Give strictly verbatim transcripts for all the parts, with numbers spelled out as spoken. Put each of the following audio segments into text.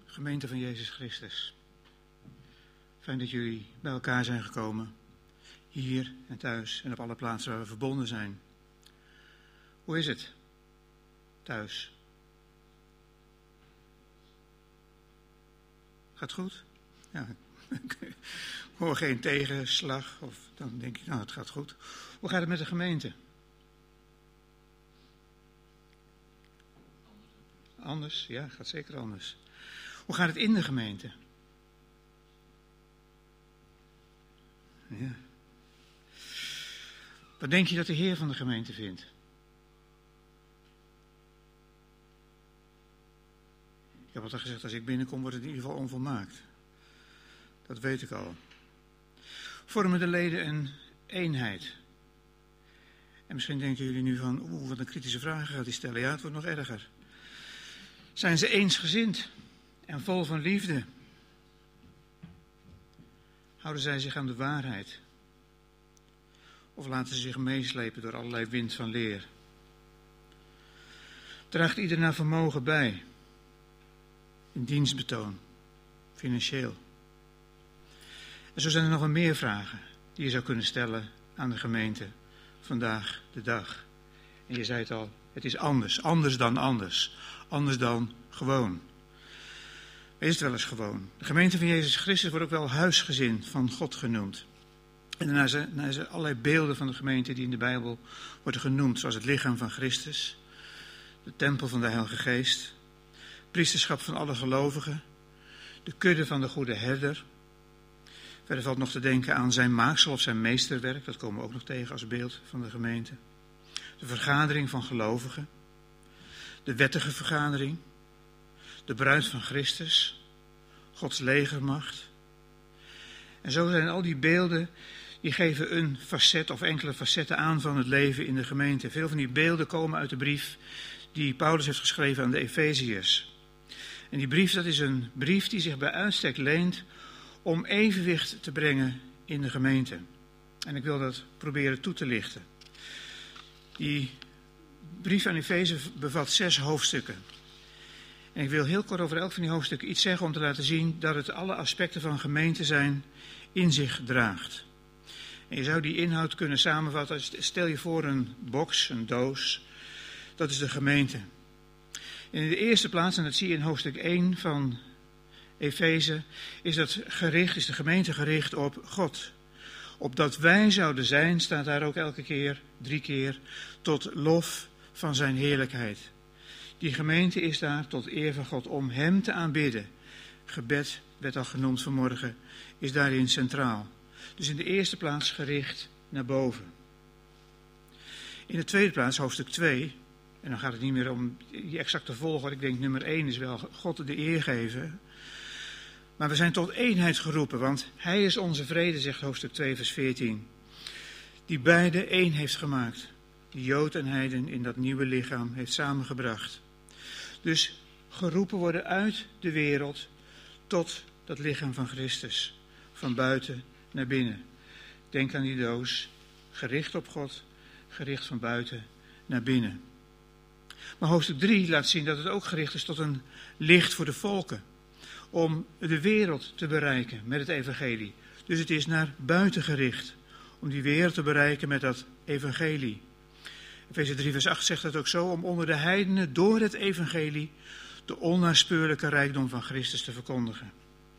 Gemeente van Jezus Christus. Fijn dat jullie bij elkaar zijn gekomen. Hier en thuis en op alle plaatsen waar we verbonden zijn. Hoe is het? Thuis. Gaat goed? Ja. Ik hoor geen tegenslag. Of dan denk je, nou het gaat goed. Hoe gaat het met de gemeente? Anders? Ja, gaat zeker anders. Hoe gaat het in de gemeente? Ja. Wat denk je dat de Heer van de gemeente vindt? Ik heb altijd gezegd, als ik binnenkom wordt het in ieder geval onvolmaakt. Dat weet ik al. Vormen de leden een eenheid? En misschien denken jullie nu van, oeh, wat een kritische vraag gaat hij stellen. Ja, het wordt nog erger. Zijn ze eensgezind en vol van liefde? Houden zij zich aan de waarheid? Of laten ze zich meeslepen door allerlei wind van leer? Draagt ieder naar vermogen bij? In dienstbetoon, financieel. En zo zijn er nog wel meer vragen die je zou kunnen stellen aan de gemeente vandaag de dag. En je zei het al, het is anders, anders dan anders, anders dan gewoon. Is het wel eens gewoon? De gemeente van Jezus Christus wordt ook wel huisgezin van God genoemd. En daarna zijn, daarna zijn allerlei beelden van de gemeente die in de Bijbel worden genoemd, zoals het lichaam van Christus, de tempel van de Heilige Geest, priesterschap van alle gelovigen, de kudde van de goede herder. Verder valt nog te denken aan zijn maaksel of zijn meesterwerk, dat komen we ook nog tegen als beeld van de gemeente. De vergadering van gelovigen, de wettige vergadering, de bruid van Christus, Gods legermacht. En zo zijn al die beelden, die geven een facet of enkele facetten aan van het leven in de gemeente. Veel van die beelden komen uit de brief die Paulus heeft geschreven aan de Efeziërs. En die brief, dat is een brief die zich bij uitstek leent om evenwicht te brengen in de gemeente. En ik wil dat proberen toe te lichten. Die brief aan Efeze bevat zes hoofdstukken. En ik wil heel kort over elk van die hoofdstukken iets zeggen om te laten zien dat het alle aspecten van gemeente zijn in zich draagt. En je zou die inhoud kunnen samenvatten. Stel je voor een box, een doos. Dat is de gemeente. En in de eerste plaats, en dat zie je in hoofdstuk één van Efeze, is dat gericht, is de gemeente gericht op God. Opdat wij zouden zijn, staat daar ook elke keer, drie keer, tot lof van zijn heerlijkheid. Die gemeente is daar tot eer van God om hem te aanbidden. Gebed, werd al genoemd vanmorgen, is daarin centraal. Dus in de eerste plaats gericht naar boven. In de tweede plaats, hoofdstuk twee, en dan gaat het niet meer om die exacte volgorde. Ik denk nummer één is wel God de eer geven. Maar we zijn tot eenheid geroepen, want hij is onze vrede, zegt hoofdstuk twee, vers veertien. Die beide één heeft gemaakt. Die Jood en heiden in dat nieuwe lichaam heeft samengebracht. Dus geroepen worden uit de wereld tot dat lichaam van Christus. Van buiten naar binnen. Denk aan die doos. Gericht op God. Gericht van buiten naar binnen. Maar hoofdstuk drie laat zien dat het ook gericht is tot een licht voor de volken. Om de wereld te bereiken met het evangelie. Dus het is naar buiten gericht. Om die wereld te bereiken met dat evangelie. Efeze drie vers acht zegt dat ook zo. Om onder de heidenen door het evangelie de onnaspeurlijke rijkdom van Christus te verkondigen.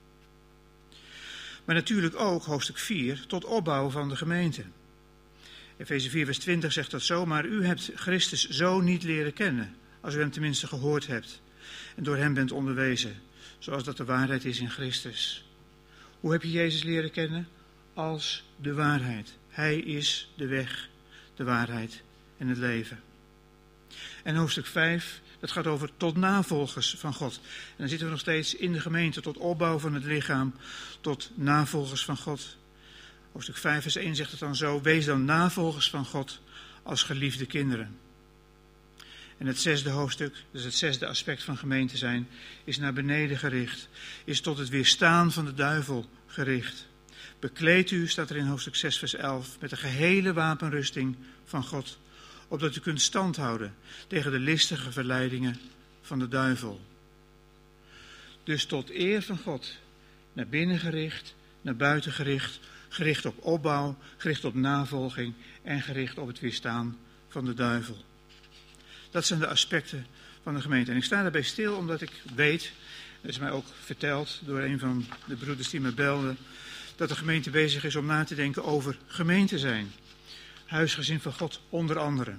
Maar natuurlijk ook hoofdstuk vier tot opbouw van de gemeente. Efeze vier vers twintig zegt dat zo. Maar u hebt Christus zo niet leren kennen. Als u hem tenminste gehoord hebt. En door hem bent onderwezen. Zoals dat de waarheid is in Christus. Hoe heb je Jezus leren kennen? Als de waarheid. Hij is de weg, de waarheid en het leven. En hoofdstuk vijf, dat gaat over tot navolgers van God. En dan zitten we nog steeds in de gemeente tot opbouw van het lichaam, tot navolgers van God. Hoofdstuk vijf vers één zegt het dan zo. Wees dan navolgers van God als geliefde kinderen. En het zesde hoofdstuk, dus het zesde aspect van gemeente zijn, is naar beneden gericht. Is tot het weerstaan van de duivel gericht. Bekleed u, staat er in hoofdstuk zes vers elf, met de gehele wapenrusting van God. Opdat u kunt standhouden tegen de listige verleidingen van de duivel. Dus tot eer van God. Naar binnen gericht, naar buiten gericht. Gericht op opbouw, gericht op navolging en gericht op het weerstaan van de duivel. Dat zijn de aspecten van de gemeente. En ik sta daarbij stil omdat ik weet, dat is mij ook verteld door een van de broeders die me belden, dat de gemeente bezig is om na te denken over gemeente zijn. Huisgezin van God onder andere.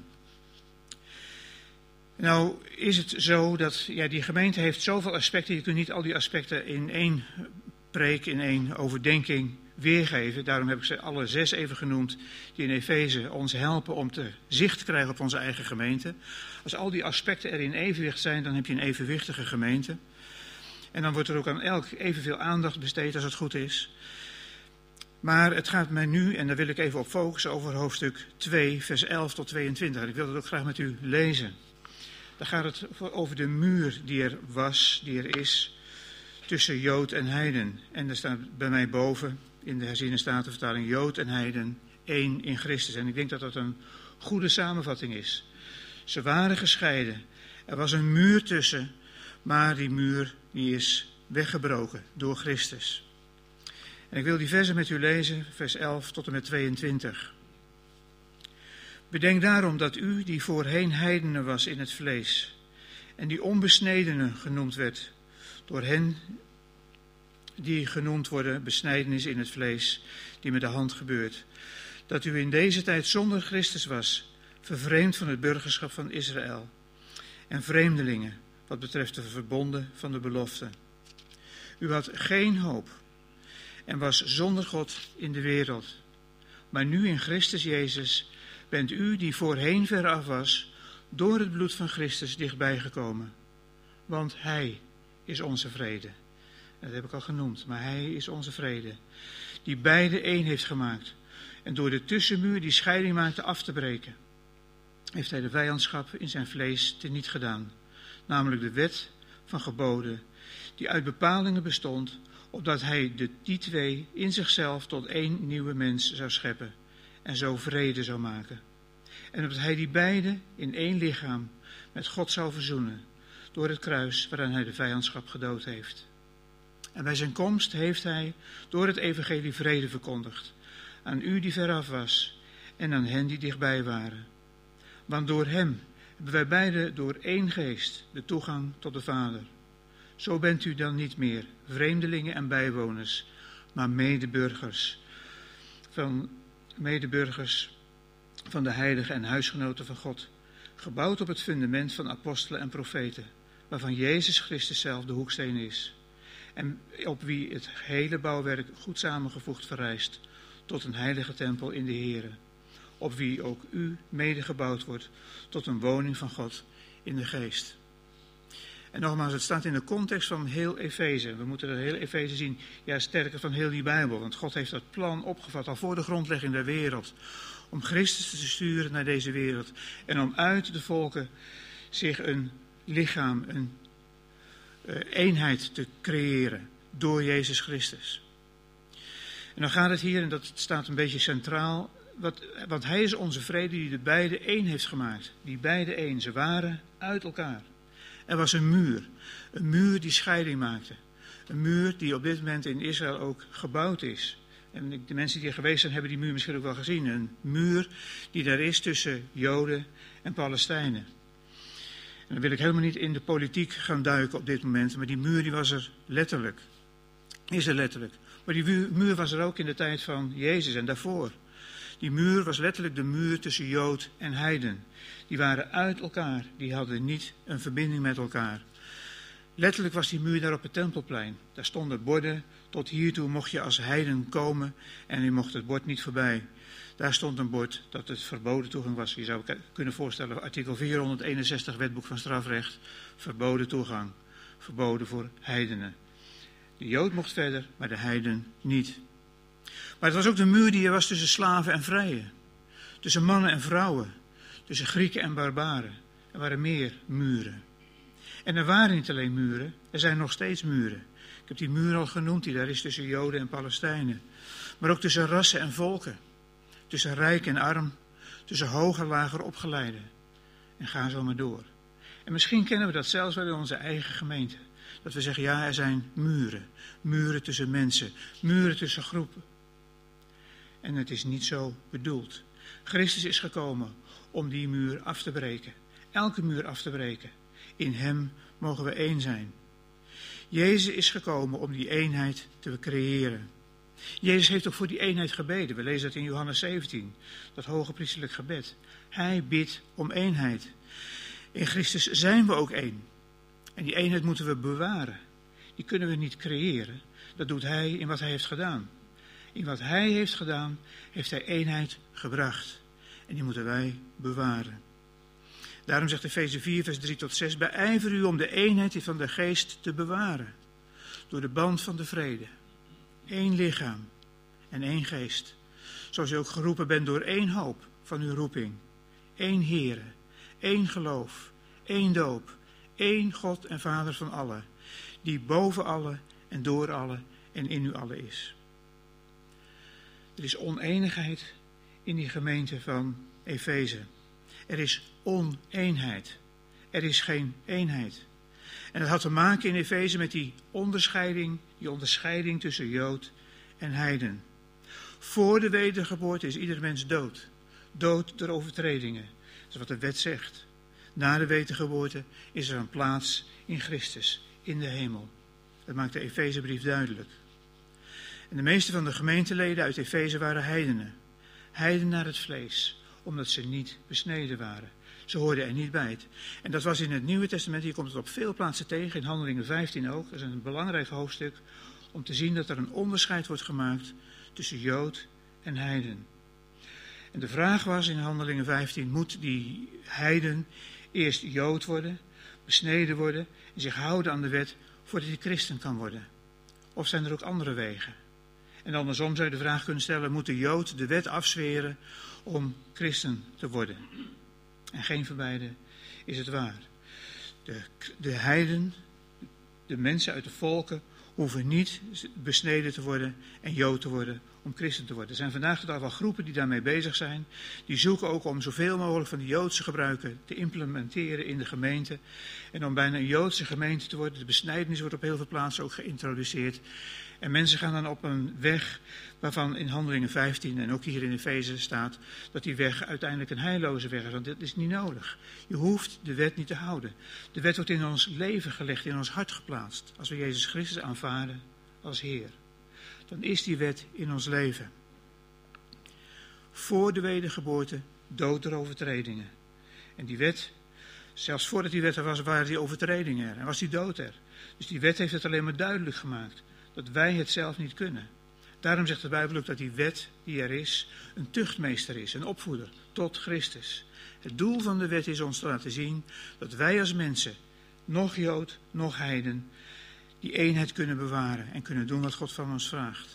Nou is het zo dat ja, die gemeente heeft zoveel aspecten, je kunt niet al die aspecten in één preek, in één overdenking weergeven. Daarom heb ik ze alle zes even genoemd, die in Efeze ons helpen om te zicht te krijgen op onze eigen gemeente. Als al die aspecten er in evenwicht zijn, dan heb je een evenwichtige gemeente. En dan wordt er ook aan elk evenveel aandacht besteed als het goed is. Maar het gaat mij nu, en daar wil ik even op focussen, over hoofdstuk twee, vers elf tot tweeëntwintig. En ik wil dat ook graag met u lezen. Daar gaat het over de muur die er was, die er is, tussen Jood en Heiden. En er staat bij mij boven, in de herziene statenvertaling, Jood en Heiden, één in Christus. En ik denk dat dat een goede samenvatting is. Ze waren gescheiden. Er was een muur tussen, maar die muur die is weggebroken door Christus. En ik wil die versen met u lezen, vers elf tot en met tweeëntwintig. Bedenk daarom dat u, die voorheen heidenen was in het vlees, en die onbesnedene genoemd werd, door hen die genoemd worden besnijdenis in het vlees, die met de hand gebeurt, dat u in deze tijd zonder Christus was, vervreemd van het burgerschap van Israël, en vreemdelingen, wat betreft de verbonden van de belofte. U had geen hoop en was zonder God in de wereld. Maar nu in Christus Jezus bent u, die voorheen veraf was, door het bloed van Christus dichtbij gekomen. Want Hij is onze vrede. Dat heb ik al genoemd, maar Hij is onze vrede. Die beide één heeft gemaakt. En door de tussenmuur die scheiding maakte af te breken, heeft Hij de vijandschap in zijn vlees teniet gedaan. Namelijk de wet van geboden, die uit bepalingen bestond, opdat Hij de, die twee in zichzelf tot één nieuwe mens zou scheppen en zo vrede zou maken. En opdat Hij die beide in één lichaam met God zou verzoenen, door het kruis waaraan Hij de vijandschap gedood heeft. En bij zijn komst heeft Hij door het evangelie vrede verkondigd, aan u die veraf was en aan hen die dichtbij waren. Want door Hem hebben wij beide door één geest de toegang tot de Vader. Zo bent u dan niet meer vreemdelingen en bijwoners, maar medeburgers van, medeburgers van de heiligen en huisgenoten van God, gebouwd op het fundament van apostelen en profeten, waarvan Jezus Christus zelf de hoeksteen is, en op wie het hele bouwwerk goed samengevoegd verrijst tot een heilige tempel in de Here, op wie ook u mede gebouwd wordt tot een woning van God in de geest. En nogmaals, het staat in de context van heel Efeze. We moeten dat heel Efeze zien, ja sterker van heel die Bijbel. Want God heeft dat plan opgevat al voor de grondlegging der wereld. Om Christus te sturen naar deze wereld. En om uit de volken zich een lichaam, een uh, eenheid te creëren door Jezus Christus. En dan gaat het hier, en dat staat een beetje centraal, wat, want Hij is onze vrede die de beide één heeft gemaakt. Die beide één, ze waren uit elkaar. Er was een muur, een muur die scheiding maakte. Een muur die op dit moment in Israël ook gebouwd is. En de mensen die er geweest zijn hebben die muur misschien ook wel gezien. Een muur die daar is tussen Joden en Palestijnen. En dan wil ik helemaal niet in de politiek gaan duiken op dit moment. Maar die muur die was er letterlijk. Is er letterlijk. Maar die muur was er ook in de tijd van Jezus en daarvoor. Die muur was letterlijk de muur tussen Jood en Heiden. Die waren uit elkaar, die hadden niet een verbinding met elkaar. Letterlijk was die muur daar op het Tempelplein. Daar stonden borden, tot hiertoe mocht je als heiden komen en je mocht het bord niet voorbij. Daar stond een bord dat het verboden toegang was. Je zou kunnen voorstellen, artikel vierhonderdeenenzestig wetboek van strafrecht, verboden toegang. Verboden voor heidenen. De Jood mocht verder, maar de heiden niet. Maar het was ook de muur die er was tussen slaven en vrijen. Tussen mannen en vrouwen. Tussen Grieken en barbaren. Er waren meer muren. En er waren niet alleen muren, er zijn nog steeds muren. Ik heb die muur al genoemd, die daar is tussen Joden en Palestijnen. Maar ook tussen rassen en volken. Tussen rijk en arm. Tussen hoog en lager opgeleiden. En ga zo maar door. En misschien kennen we dat zelfs wel in onze eigen gemeente. Dat we zeggen, ja, er zijn muren. Muren tussen mensen, muren tussen groepen. En het is niet zo bedoeld. Christus is gekomen om die muur af te breken. Elke muur af te breken. In hem mogen we één zijn. Jezus is gekomen om die eenheid te creëren. Jezus heeft ook voor die eenheid gebeden. We lezen dat in Johannes zeventien, dat hoge priesterlijk gebed. Hij bidt om eenheid. In Christus zijn we ook één. En die eenheid moeten we bewaren. Die kunnen we niet creëren. Dat doet hij in wat hij heeft gedaan. In wat hij heeft gedaan, heeft hij eenheid gebracht. En die moeten wij bewaren. Daarom zegt Efeze vier, vers drie tot zes, beijver u om de eenheid van de geest te bewaren. Door de band van de vrede. Eén lichaam en één geest. Zoals u ook geroepen bent door één hoop van uw roeping. Eén Heere, één geloof, één doop, één God en Vader van allen. Die boven allen en door allen en in u allen is. Er is oneenigheid in die gemeente van Efeze. Er is oneenheid. Er is geen eenheid. En dat had te maken in Efeze met die onderscheiding, die onderscheiding tussen Jood en heiden. Voor de wedergeboorte is ieder mens dood. Dood door overtredingen. Dat is wat de wet zegt. Na de wedergeboorte is er een plaats in Christus, in de hemel. Dat maakt de Efezebrief duidelijk. En de meeste van de gemeenteleden uit Efeze waren heidenen. Heiden naar het vlees, omdat ze niet besneden waren. Ze hoorden er niet bij. Het. En dat was in het Nieuwe Testament, hier komt het op veel plaatsen tegen, in Handelingen vijftien ook. Dat is een belangrijk hoofdstuk om te zien dat er een onderscheid wordt gemaakt tussen Jood en heiden. En de vraag was in Handelingen vijftien, moet die heiden eerst Jood worden, besneden worden en zich houden aan de wet voordat hij christen kan worden? Of zijn er ook andere wegen? En andersom zou je de vraag kunnen stellen, moet de Jood de wet afzweren om christen te worden? En geen van beide is het waar. De, de heiden, de mensen uit de volken, hoeven niet besneden te worden en Jood te worden om christen te worden. Er zijn vandaag de dag wel groepen die daarmee bezig zijn. Die zoeken ook om zoveel mogelijk van de Joodse gebruiken te implementeren in de gemeente. En om bijna een Joodse gemeente te worden. De besnijdenis wordt op heel veel plaatsen ook geïntroduceerd. En mensen gaan dan op een weg waarvan in Handelingen vijftien en ook hier in Efeze staat dat die weg uiteindelijk een heilloze weg is. Want dat is niet nodig. Je hoeft de wet niet te houden. De wet wordt in ons leven gelegd, in ons hart geplaatst. Als we Jezus Christus aanvaarden als Heer. Dan is die wet in ons leven. Voor de wedergeboorte dood door overtredingen. En die wet, zelfs voordat die wet er was, waren die overtredingen er. En was die dood er. Dus die wet heeft het alleen maar duidelijk gemaakt. Dat wij het zelf niet kunnen. Daarom zegt de Bijbel ook dat die wet die er is, een tuchtmeester is, een opvoeder tot Christus. Het doel van de wet is ons te laten zien dat wij als mensen, nog Jood, nog heiden, die eenheid kunnen bewaren en kunnen doen wat God van ons vraagt.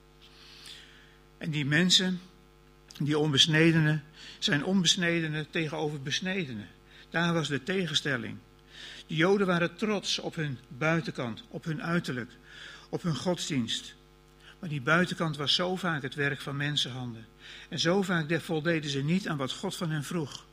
En die mensen, die onbesnedenen, zijn onbesnedenen tegenover besnedenen. Daar was de tegenstelling. De Joden waren trots op hun buitenkant, op hun uiterlijk, op hun godsdienst. Maar die buitenkant was zo vaak het werk van mensenhanden. En zo vaak voldeden ze niet aan wat God van hen vroeg.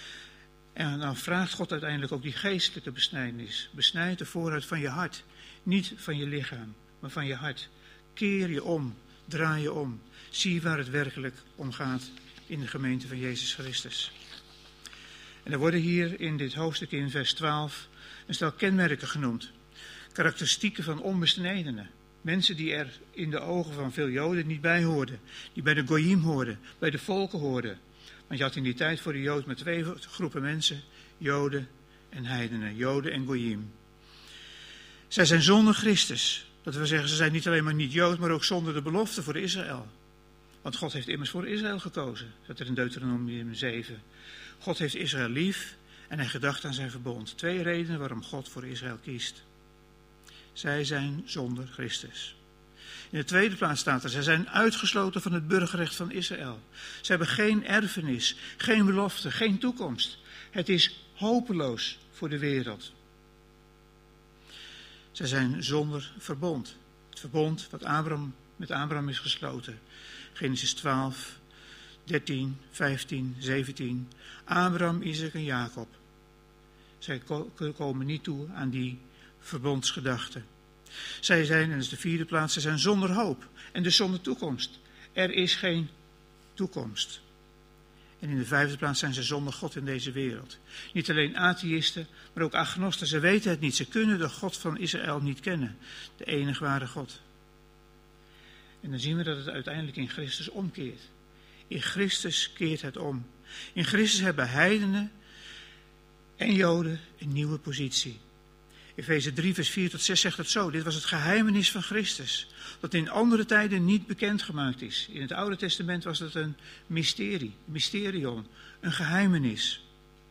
En dan vraagt God uiteindelijk ook die geestelijke besnijdenis. Besnijd de vooruit van je hart. Niet van je lichaam, maar van je hart. Keer je om, draai je om. Zie waar het werkelijk om gaat in de gemeente van Jezus Christus. En er worden hier in dit hoofdstuk in vers twaalf een stel kenmerken genoemd. Karakteristieken van onbesnedenen. Mensen die er in de ogen van veel Joden niet bij hoorden. Die bij de Goyim hoorden, bij de volken hoorden. Want je had in die tijd voor de Jood maar twee groepen mensen. Joden en heidenen. Joden en Goyim. Zij zijn zonder Christus. Dat wil zeggen, ze zijn niet alleen maar niet Jood, maar ook zonder de belofte voor Israël. Want God heeft immers voor Israël gekozen. Dat er in Deuteronomium zeven. God heeft Israël lief en hij gedacht aan zijn verbond. Twee redenen waarom God voor Israël kiest. Zij zijn zonder Christus. In de tweede plaats staat er, zij zijn uitgesloten van het burgerrecht van Israël. Ze hebben geen erfenis, geen belofte, geen toekomst. Het is hopeloos voor de wereld. Zij zijn zonder verbond. Het verbond wat Abraham, met Abraham is gesloten. Genesis twaalf, dertien, vijftien, zeventien. Abraham, Isaac en Jacob. Zij komen niet toe aan die verbondsgedachte. Zij zijn, en dat is de vierde plaats, zij zijn zonder hoop en dus zonder toekomst. Er is geen toekomst. En in de vijfde plaats zijn ze zonder God in deze wereld. Niet alleen atheïsten, maar ook agnosten. Ze weten het niet. Ze kunnen de God van Israël niet kennen. De enige ware God. En dan zien we dat het uiteindelijk in Christus omkeert. In Christus keert het om. In Christus hebben heidenen en Joden een nieuwe positie. Efeze drie vers vier tot zes zegt het zo. Dit was het geheimenis van Christus. Dat in andere tijden niet bekendgemaakt is. In het Oude Testament was het een mysterie. Mysterion. Een geheimenis.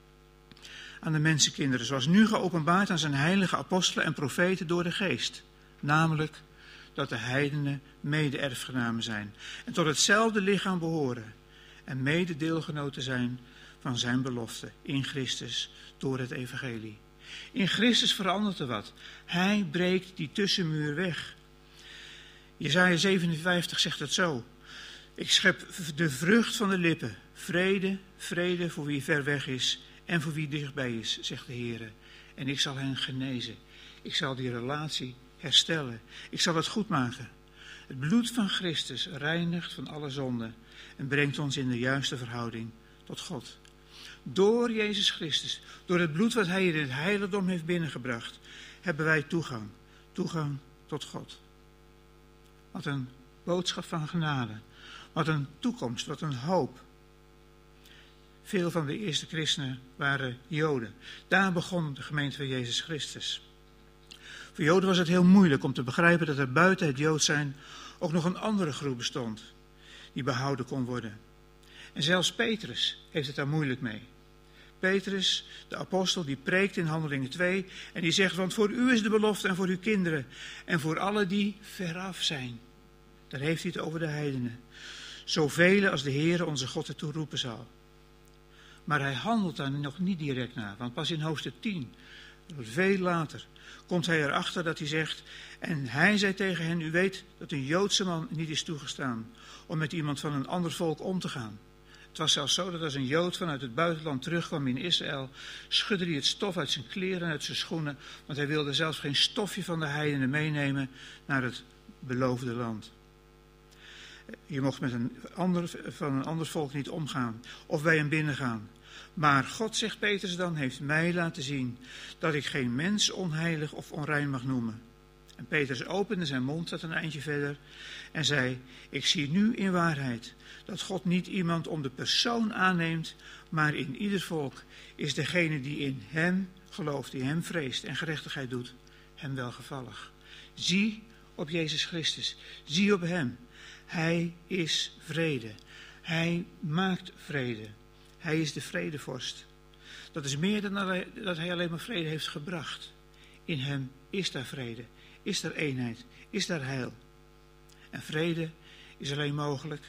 Aan de mensenkinderen. Zoals nu geopenbaard aan zijn heilige apostelen en profeten door de geest. Namelijk dat de heidenen mede-erfgenamen zijn. En tot hetzelfde lichaam behoren. En mede-deelgenoten zijn van zijn belofte. In Christus door het evangelie. In Christus verandert er wat. Hij breekt die tussenmuur weg. Jesaja zevenenvijftig zegt het zo. Ik schep de vrucht van de lippen. Vrede, vrede voor wie ver weg is en voor wie dichtbij is, zegt de Heer. En ik zal hen genezen. Ik zal die relatie herstellen. Ik zal het goed maken. Het bloed van Christus reinigt van alle zonde en brengt ons in de juiste verhouding tot God. Door Jezus Christus, door het bloed wat hij in het heiligdom heeft binnengebracht, hebben wij toegang. Toegang tot God. Wat een boodschap van genade. Wat een toekomst, wat een hoop. Veel van de eerste christenen waren Joden. Daar begon de gemeente van Jezus Christus. Voor Joden was het heel moeilijk om te begrijpen dat er buiten het Jood zijn ook nog een andere groep bestond die behouden kon worden. En zelfs Petrus heeft het daar moeilijk mee. Petrus, de apostel, die preekt in Handelingen twee en die zegt, want voor u is de belofte en voor uw kinderen en voor alle die veraf zijn. Daar heeft hij het over de heidenen. Zoveel als de Heere onze God ertoe roepen zal. Maar hij handelt daar nog niet direct naar, want pas in hoofdstuk tien, veel later, komt hij erachter dat hij zegt, en hij zei tegen hen, u weet dat een Joodse man niet is toegestaan om met iemand van een ander volk om te gaan. Het was zelfs zo dat als een Jood vanuit het buitenland terugkwam in Israël, schudde hij het stof uit zijn kleren en uit zijn schoenen, want hij wilde zelfs geen stofje van de heidenen meenemen naar het beloofde land. Je mocht met een ander, van een ander volk niet omgaan of bij hem binnengaan. Maar God, zegt Petrus dan, heeft mij laten zien dat ik geen mens onheilig of onrein mag noemen. En Petrus opende zijn mond dat een eindje verder en zei, ik zie nu in waarheid dat God niet iemand om de persoon aanneemt, maar in ieder volk is degene die in hem gelooft, die hem vreest en gerechtigheid doet, hem welgevallig. Zie op Jezus Christus, zie op hem. Hij is vrede. Hij maakt vrede. Hij is de vredevorst. Dat is meer dan dat hij alleen maar vrede heeft gebracht. In hem is daar vrede, is daar eenheid, is daar heil. En vrede is alleen mogelijk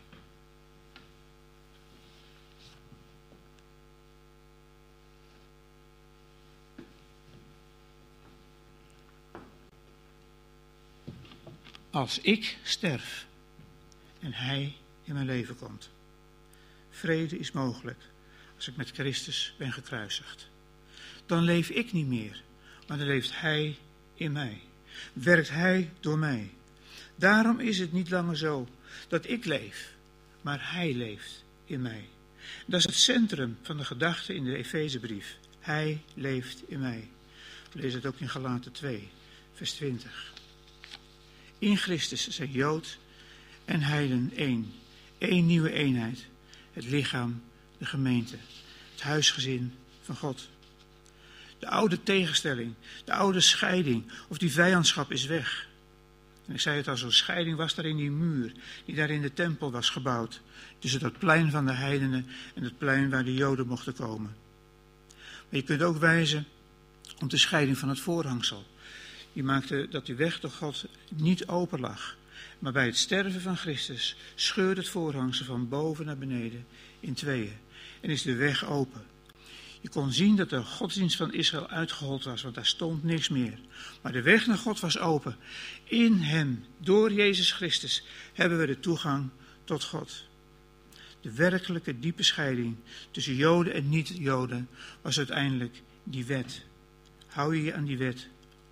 als ik sterf en hij in mijn leven komt. Vrede is mogelijk als ik met Christus ben gekruisigd. Dan leef ik niet meer, maar dan leeft hij in mij. Werkt hij door mij. Daarom is het niet langer zo dat ik leef, maar hij leeft in mij. Dat is het centrum van de gedachte in de Efezebrief. Hij leeft in mij. We lezen het ook in Galaten twee, vers twintig. In Christus zijn Jood en heiden één. Eén nieuwe eenheid. Het lichaam, de gemeente. Het huisgezin van God. De oude tegenstelling, de oude scheiding of die vijandschap is weg. En ik zei het al, zo'n scheiding was daar in die muur die daar in de tempel was gebouwd. Tussen dat plein van de heidenen en het plein waar de Joden mochten komen. Maar je kunt ook wijzen op de scheiding van het voorhangsel. Die maakte dat die weg door God niet open lag. Maar bij het sterven van Christus scheurde het voorhangsel van boven naar beneden in tweeën. En is de weg open. Je kon zien dat de godsdienst van Israël uitgehold was, want daar stond niks meer. Maar de weg naar God was open. In hem, door Jezus Christus, hebben we de toegang tot God. De werkelijke diepe scheiding tussen Joden en niet-Joden was uiteindelijk die wet. Hou je je aan die wet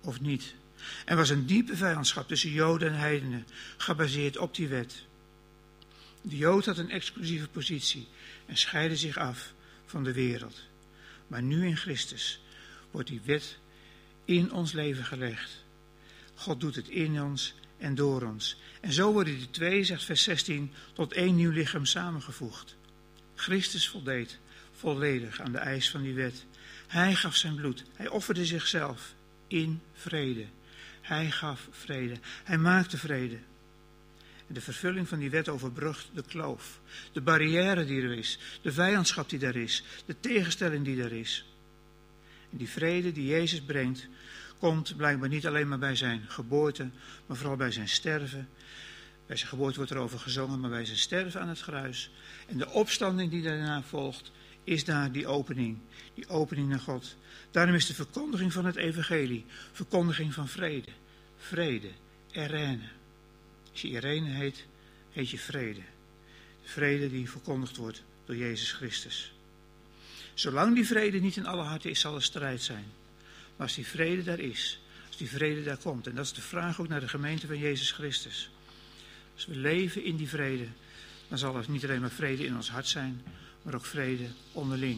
of niet. Er was een diepe vijandschap tussen Joden en heidenen, gebaseerd op die wet. De Jood had een exclusieve positie en scheidde zich af van de wereld. Maar nu in Christus wordt die wet in ons leven gelegd. God doet het in ons en door ons. En zo worden die twee, zegt vers zestien, tot één nieuw lichaam samengevoegd. Christus voldeed volledig aan de eis van die wet. Hij gaf zijn bloed. Hij offerde zichzelf in vrede. Hij gaf vrede. Hij maakte vrede. En de vervulling van die wet overbrugt de kloof. De barrière die er is. De vijandschap die er is. De tegenstelling die er is. En die vrede die Jezus brengt, komt blijkbaar niet alleen maar bij zijn geboorte, maar vooral bij zijn sterven. Bij zijn geboorte wordt erover gezongen, maar bij zijn sterven aan het kruis. En de opstanding die daarna volgt, is daar die opening. Die opening naar God. Daarom is de verkondiging van het evangelie verkondiging van vrede. Vrede, Irene. Als je Irene heet, heet je vrede. De vrede die verkondigd wordt door Jezus Christus. Zolang die vrede niet in alle harten is, zal er strijd zijn. Maar als die vrede daar is, als die vrede daar komt, en dat is de vraag ook naar de gemeente van Jezus Christus. Als we leven in die vrede, dan zal er niet alleen maar vrede in ons hart zijn, maar ook vrede onderling.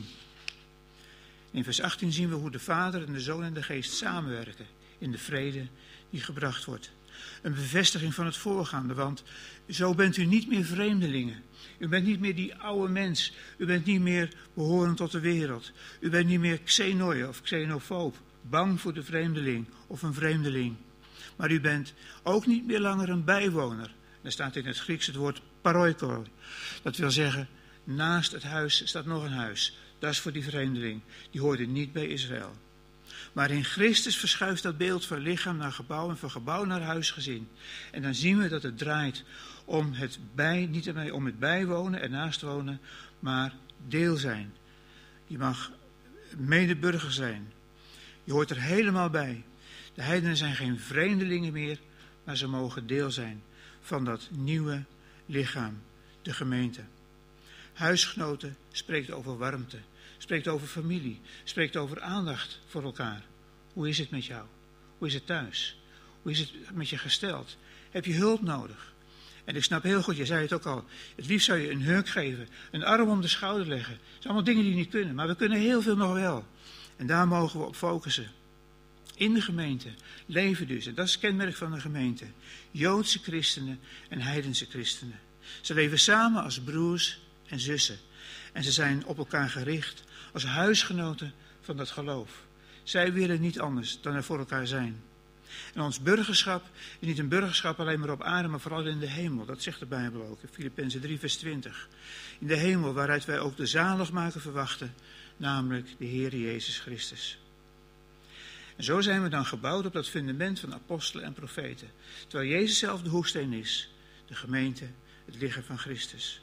In vers achttien zien we hoe de Vader en de Zoon en de Geest samenwerken in de vrede die gebracht wordt. Een bevestiging van het voorgaande, want zo bent u niet meer vreemdelingen. U bent niet meer die oude mens. U bent niet meer behorend tot de wereld. U bent niet meer xenoi of xenofoob, bang voor de vreemdeling of een vreemdeling. Maar u bent ook niet meer langer een bijwoner. Er staat in het Grieks het woord paroikoi. Dat wil zeggen, naast het huis staat nog een huis. Dat is voor die vreemdeling. Die hoorde niet bij Israël. Maar in Christus verschuift dat beeld van lichaam naar gebouw en van gebouw naar huisgezin. En dan zien we dat het draait om het bij, niet alleen om het bijwonen en naast wonen, maar deel zijn. Je mag medeburger zijn. Je hoort er helemaal bij. De heidenen zijn geen vreemdelingen meer, maar ze mogen deel zijn van dat nieuwe lichaam, de gemeente. Huisgenoten spreekt over warmte, spreekt over familie, spreekt over aandacht voor elkaar. Hoe is het met jou? Hoe is het thuis? Hoe is het met je gesteld? Heb je hulp nodig? En ik snap heel goed, je zei het ook al, het liefst zou je een hurk geven, een arm om de schouder leggen. Dat zijn allemaal dingen die niet kunnen, maar we kunnen heel veel nog wel. En daar mogen we op focussen. In de gemeente leven dus, en dat is het kenmerk van de gemeente, Joodse christenen en heidense christenen. Ze leven samen als broers en zussen. En ze zijn op elkaar gericht als huisgenoten van dat geloof. Zij willen niet anders dan er voor elkaar zijn. En ons burgerschap is niet een burgerschap alleen maar op aarde, maar vooral in de hemel. Dat zegt de Bijbel ook in Filippenzen drie vers twintig. In de hemel waaruit wij ook de zaligmaker verwachten, namelijk de Heer Jezus Christus. En zo zijn we dan gebouwd op dat fundament van apostelen en profeten. Terwijl Jezus zelf de hoeksteen is, de gemeente, het lichaam van Christus.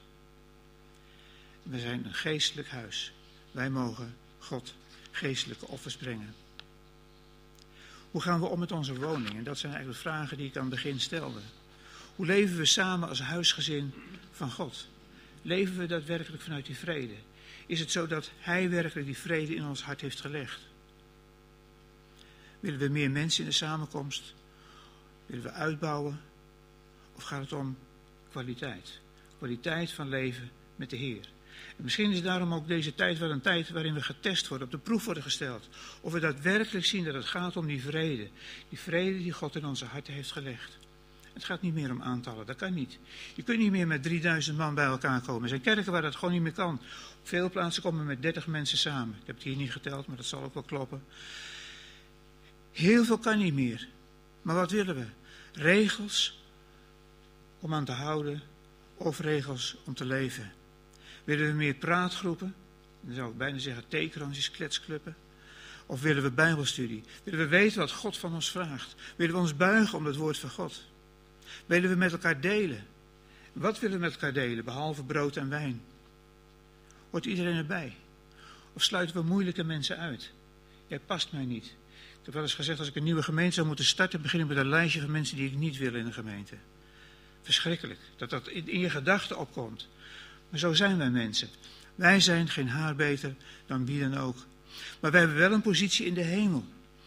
We zijn een geestelijk huis. Wij mogen God geestelijke offers brengen. Hoe gaan we om met onze woning? En dat zijn eigenlijk de vragen die ik aan het begin stelde. Hoe leven we samen als huisgezin van God? Leven we daadwerkelijk vanuit die vrede? Is het zo dat Hij werkelijk die vrede in ons hart heeft gelegd? Willen we meer mensen in de samenkomst? Willen we uitbouwen? Of gaat het om kwaliteit? Kwaliteit van leven met de Heer. En misschien is daarom ook deze tijd wel een tijd waarin we getest worden, op de proef worden gesteld. Of we daadwerkelijk zien dat het gaat om die vrede. Die vrede die God in onze harten heeft gelegd. Het gaat niet meer om aantallen, dat kan niet. Je kunt niet meer met drieduizend man bij elkaar komen. Er zijn kerken waar dat gewoon niet meer kan. Op veel plaatsen komen we met dertig mensen samen. Ik heb het hier niet geteld, maar dat zal ook wel kloppen. Heel veel kan niet meer. Maar wat willen we? Regels om aan te houden of regels om te leven. Willen we meer praatgroepen? Dan zou ik bijna zeggen theekransjes, kletsclubben. Of willen we bijbelstudie? Willen we weten wat God van ons vraagt? Willen we ons buigen om het woord van God? Willen we met elkaar delen? Wat willen we met elkaar delen, behalve brood en wijn? Hoort iedereen erbij? Of sluiten we moeilijke mensen uit? Jij past mij niet. Ik heb wel eens gezegd, als ik een nieuwe gemeente zou moeten starten, begin ik met een lijstje van mensen die ik niet wil in de gemeente. Verschrikkelijk, dat dat in je gedachten opkomt. Maar zo zijn wij mensen. Wij zijn geen haar beter dan wie dan ook. Maar wij hebben wel een positie in de hemel. En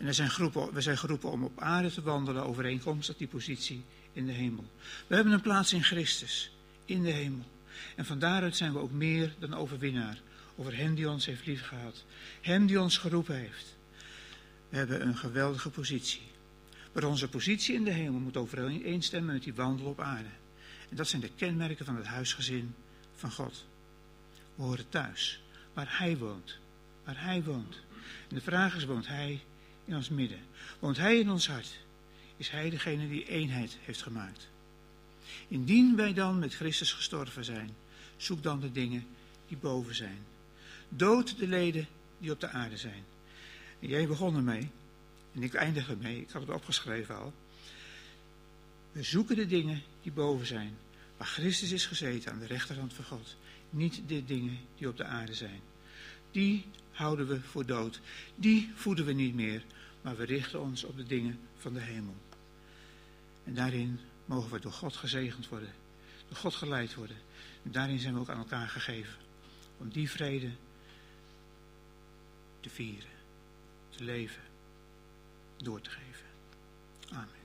En er zijn groepen, we zijn geroepen om op aarde te wandelen overeenkomstig die positie in de hemel. We hebben een plaats in Christus, in de hemel. En van daaruit zijn we ook meer dan overwinnaar over hem die ons heeft liefgehad. Hem die ons geroepen heeft. We hebben een geweldige positie. Maar onze positie in de hemel moet overeenstemmen met die wandel op aarde. En dat zijn de kenmerken van het huisgezin van God. We horen thuis, waar hij woont. Waar hij woont. En de vraag is, woont hij in ons midden? Woont hij in ons hart? Is hij degene die eenheid heeft gemaakt? Indien wij dan met Christus gestorven zijn, zoek dan de dingen die boven zijn. Dood de leden die op de aarde zijn. En jij begon ermee, en ik eindig ermee, ik had het opgeschreven al. We zoeken de dingen die boven zijn, waar Christus is gezeten aan de rechterhand van God. Niet de dingen die op de aarde zijn. Die houden we voor dood. Die voeden we niet meer, maar we richten ons op de dingen van de hemel. En daarin mogen we door God gezegend worden, door God geleid worden. En daarin zijn we ook aan elkaar gegeven, om die vrede te vieren, te leven, door te geven. Amen.